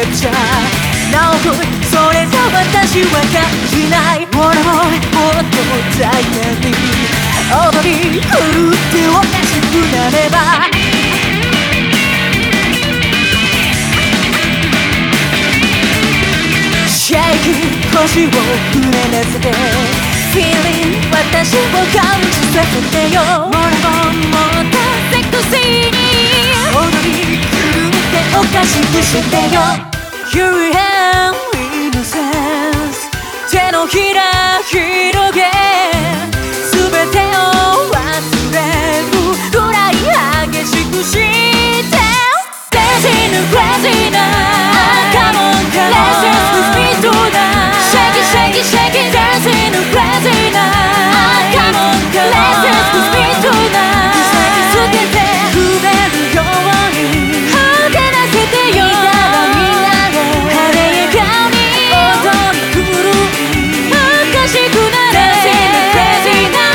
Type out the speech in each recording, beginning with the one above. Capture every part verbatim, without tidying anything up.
ちゃなおくそれじゃ私は感じない。俺ももっと大胆に踊り狂っておかしくなればシェイキ腰をふねらせて Feeling 私を感じさせてよ。俺ももっとセクシーに踊り狂っておかしくしてよ。 You have innocence 手のひら広げ全てを忘れるくらい激しくして Dancing crazy now Come on come on Let's dance with me tonight Shake it shake it shake it Dancing crazy now Come on come on Let's dance with me tonight つけてくれるようにはけなせてよ。晴れやかに踊り狂いおかしくなれ Dancing crazy night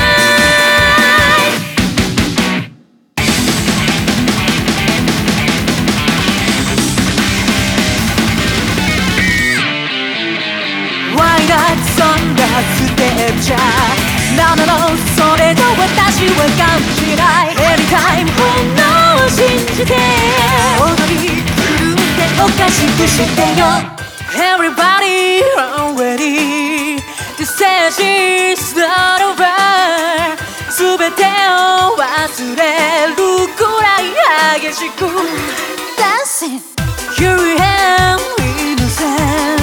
Why not そんなステップじゃなののそれと私は感じない。 Anytime 本能を信じて踊り狂っておかしくしてよ。 Everybody ready to say she's not over 全てを忘れるくらい激しく Dancing You have innocence